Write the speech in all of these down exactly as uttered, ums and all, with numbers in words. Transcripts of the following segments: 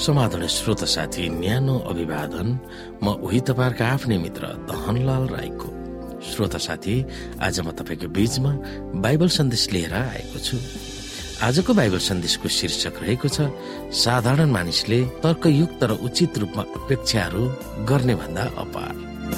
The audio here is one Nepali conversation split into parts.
समाधान श्रोता साथी, न्यानो अभिवादन। म उही तपाईहरुका आफ्नै मित्र दहनलाल राईको। श्रोता साथी, आज म तपाईको बीचमा बाइबल सन्देश लिएर आएको छु। आजको बाइबल सन्देशको शीर्षक रहेको छ, साधारण मानिसले तर्कयुक्त र उचित रूपमा अपेक्षाहरू गर्ने भन्दा अपार।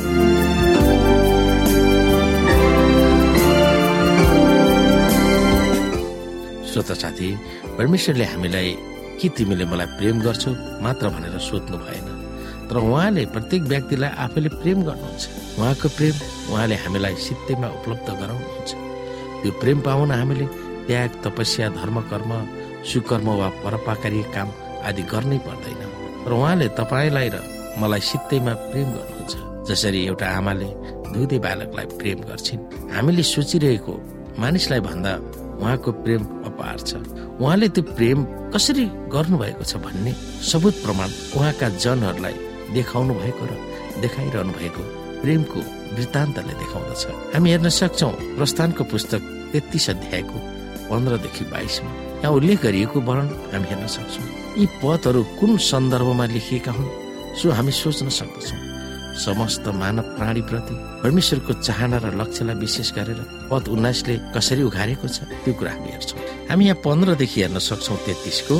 श्रोता साथी, परमेश्वरले हामीलाई कि तिमीले मलाई प्रेम गर्छौ मात्र भनेर सोध्नु भएन, तर उहाँले प्रत्येक व्यक्तिलाई आफैले प्रेम गर्नुहुन्छ। उहाँको प्रेम उहाँले हामीलाई सित्तैमा उपलब्ध गराउनुहुन्छ। त्यो प्रेम पाउन हामीले त्याग, तपस्या, धर्म, कर्म, सुकर्म वा परोपकारी काम आदि गर्नै पर्दैन, तर उहाँले तपाईलाई र मलाई सित्तैमा प्रेम गर्नुहुन्छ। जसरी एउटा आमाले दुधे बालकलाई प्रेम गर्छिन्, हामीले सोचिरहेको मानिसलाई भन्दा उहाँको प्रेम अपार छ। उहाँले त्यो प्रेम कसरी गर्नुभएको छ भन्ने सबुत प्रमाण उहाँका जनहरूलाई देखाउनु भएको र देखाइरहनु भएको प्रेमको वृत्तान्तले देखाउँदछ। हामी हेर्न सक्छौं प्रस्थानको पुस्तक तेत्तीस अध्यायको पन्ध्रदेखि बाइसमा यहाँ उल्लेख गरिएको वर्णन हामी हेर्न सक्छौं। यी पदहरू कुन सन्दर्भमा लेखिएका हुन् सो हामी सोच्न सक्दछौँ। समस्त मानव प्राणी प्रति परमेश्वरको चाहना र लक्ष्यलाई विशेष गरेर पद उन्नाइसले कसरी उघारेको छ त्यो कुरा हामी हेर्छौँ। हामी यहाँ पन्ध्रदेखि हेर्न सक्छौँ तेत्तीसको।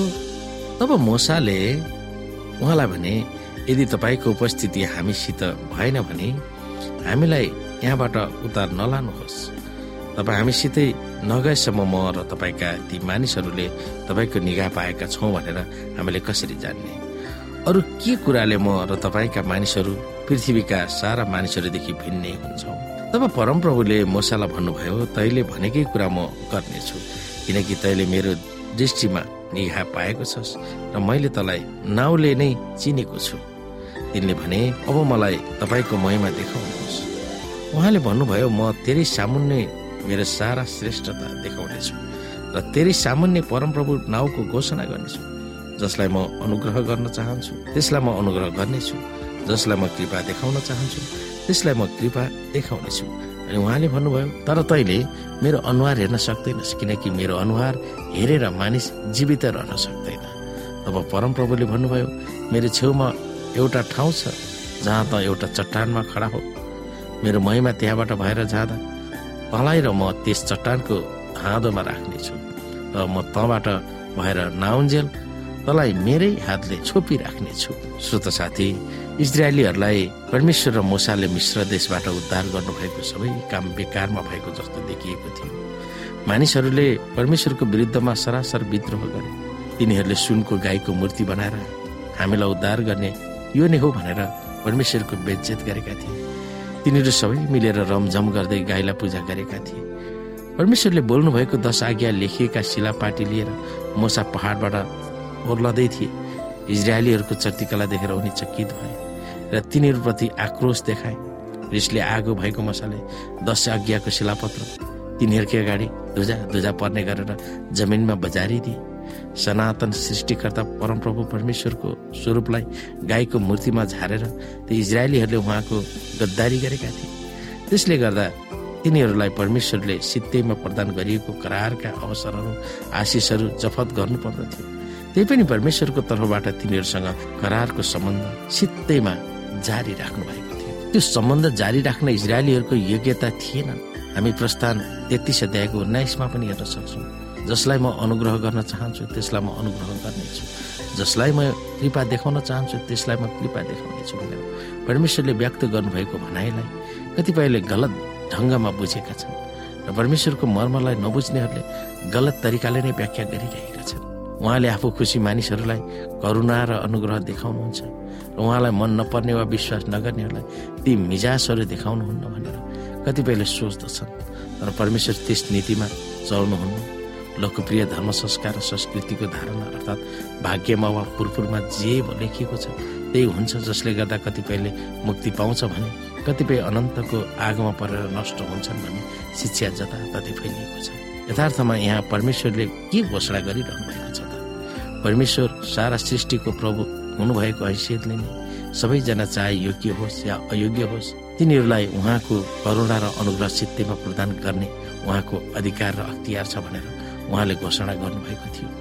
तब मूसाले उहाँलाई भने, यदि तपाईँको उपस्थिति हामीसित भएन भने हामीलाई यहाँबाट उता नलानुहोस्। तपाईँ हामीसितै नगएसम्म म र तपाईँका ती मानिसहरूले तपाईँको निगाह पाएका छौँ भनेर हामीले कसरी जान्ने? अरू के कुराले म र तपाईँका मानिसहरू पृथ्वीका सारा मानिसहरूदेखि भिन्नै हुन्छौँ? तब परमप्रभुले मूसालाई भन्नुभयो, तैले भनेकै कुरा म गर्नेछु, किनकि तैले मेरो दृष्टिमा निगाह पाएको छस् र मैले तँलाई नाउँले नै चिनेको छु। तिनले भने, अब मलाई तपाईँको महिमा देखाउनुहोस्। उहाँले भन्नुभयो, म तेरै सामुन्ने मेरो सारा श्रेष्ठता देखाउनेछु र तेरै सामुन्ने परमप्रभु नाउँको घोषणा गर्नेछु। जसलाई म अनुग्रह गर्न चाहन्छु त्यसलाई म अनुग्रह गर्नेछु, जसलाई म कृपा देखाउन चाहन्छु त्यसलाई म कृपा देखाउनेछु। अनि उहाँले भन्नुभयो, तर तैले मेरो अनुहार हेर्न सक्दैनस्, किनकि मेरो अनुहार हेरेर मानिस जीवित रहन सक्दैन। तब परमप्रभुले भन्नुभयो, मेरो छेउमा एउटा ठाउँ छ जहाँ त एउटा चट्टानमा खडा हो। मेरो महिमा त्यहाँबाट भएर जाँदा तँलाई र म त्यस चट्टानको हाँदोमा राख्नेछु र म तँबाट भएर नाउन्जेल तँलाई मेरै हातले छोपिराख्नेछु। श्रोता साथी, इजरायलीहरूलाई परमेश्वर र मूसाले मिश्र देशबाट उद्धार गर्नुभएको सबै काम बेकारमा भएको जस्तो देखिएको थियो। मानिसहरूले परमेश्वरको विरुद्धमा सरासर विद्रोह गरे। तिनीहरूले सुनको गाईको मूर्ति बनाएर हामीलाई उद्धार गर्ने यो नै हो भनेर परमेश्वरको बेइज्जत गरेका थिए। तिनीहरू सबै मिलेर रमझम गर्दै गाईलाई पूजा गरेका थिए। परमेश्वरले बोल्नु भएको दश आज्ञा लेखिएका शिलापाटी लिएर मूसा पहाडबाट ओर्लदै थिए। इजरायलीहरूको चर्तिकला देखेर उनी चकित भए र तिनीहरूप्रति आक्रोश देखाए। रिसले आगो भएको मूसाले दश आज्ञाको शिलापत्र तिनीहरूकै अगाडि धुजा धुजा पर्ने गरेर जमिनमा बजारिदिए। सनातन सृष्टिकर्ता परमप्रभु परमेश्वरको स्वरूपलाई गाईको मूर्तिमा झारेर ती इजरायलीहरूले उहाँको गद्दारी गरेका थिए। त्यसले गर्दा तिनीहरूलाई परमेश्वरले सित्तैमा प्रदान गरिएको करारका अवसरहरू, आशिषहरू जफत गर्नुपर्दथ्यो। त्यही पनि परमेश्वरको तर्फबाट तिनीहरूसँग करारको सम्बन्ध सित्तैमा जारी राख्नु भएको थियो। त्यो सम्बन्ध जारी राख्न इजरायलीहरूको योग्यता थिएन। हामी प्रस्थान तेत्तीस अध्यायको उन्नाइसमा पनि हेर्न सक्छौँ, जसलाई म अनुग्रह गर्न चाहन्छु त्यसलाई म अनुग्रह गर्नेछु, जसलाई म कृपा देखाउन चाहन्छु त्यसलाई म कृपा देखाउनेछु भनेर परमेश्वरले व्यक्त गर्नुभएको भनाइलाई कतिपयले गलत ढङ्गमा बुझेका छन् र परमेश्वरको मर्मलाई नबुझ्नेहरूले गलत तरिकाले नै व्याख्या गरिरहेका छन्। उहाँले आफू खुसी मानिसहरूलाई करुणा र अनुग्रह देखाउनुहुन्छ र उहाँलाई मन नपर्ने वा विश्वास नगर्नेहरूलाई ती मिजासहरू देखाउनुहुन्न भनेर कतिपयले सोच्दछन्। तर परमेश्वर त्यस नीतिमा चल्नुहुन्न। लोकप्रिय धर्म संस्कार र संस्कृतिको धारणा अर्थात् भाग्यमा वा पुरपुरमा जे लेखिएको छ त्यही हुन्छ, जसले गर्दा कतिपयले मुक्ति पाउँछ भने कतिपय अनन्तको आगोमा परेर नष्ट हुन्छन् भन्ने शिक्षा जताततै फैलिएको छ। यथार्थमा यहाँ परमेश्वरले के घोषणा गरिरहनु भएको छ त? परमेश्वर सारा सृष्टिको प्रभु हुनुभएको हैसियतले नै सबैजना चाहे योग्य होस् या अयोग्य होस् तिनीहरूलाई उहाँको करुणा र अनुग्रह सित्तैमा प्रदान गर्ने उहाँको अधिकार र अख्तियार छ भनेर उहाँले घोषणा गर्नुभएको थियो।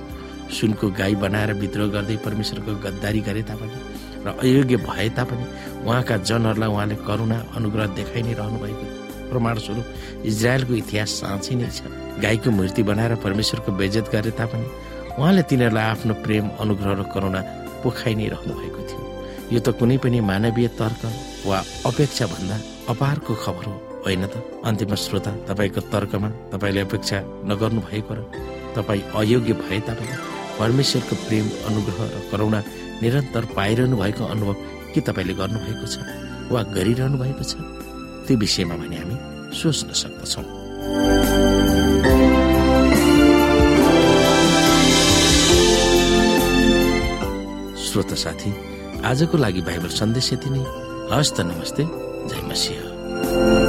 सुनको गाई बनाएर विद्रोह गर्दै परमेश्वरको गद्दारी गरे तापनि र अयोग्य भए तापनि उहाँका जनहरूलाई उहाँले करुणा अनुग्रह देखाइ नै रहनु भएको प्रमाणस्वरूप इजरायलको इतिहास साँच्चै नै छ। गाईको मूर्ति बनाएर परमेश्वरको बेइज्जत गरे तापनि उहाँले तिनीहरूलाई आफ्नो प्रेम अनुग्रह र करुणा पोखाइ नै रहनु भएको थियो। यो त कुनै पनि मानवीय तर्क वा अपेक्षा भन्दा अपारको खबर हो, होइन त? अन्तिम श्रोता, तपाईँको तर्कमा तपाईँले अपेक्षा नगर्नु भएको र तपाईँ अयोग्य भए तापनि परमेश्वरको प्रेम अनुग्रह र करुणा निरन्तर पाइरहनु भएको अनुभव के तपाईँले गर्नुभएको छ वा गरिरहनु भएको छ? त्यो विषयमा भने हामी सोच्न सक्दछौँ। श्रोता साथी, आजको लागि बाइबल सन्देश यति नै। हस्त नमस्ते, जय मसीह।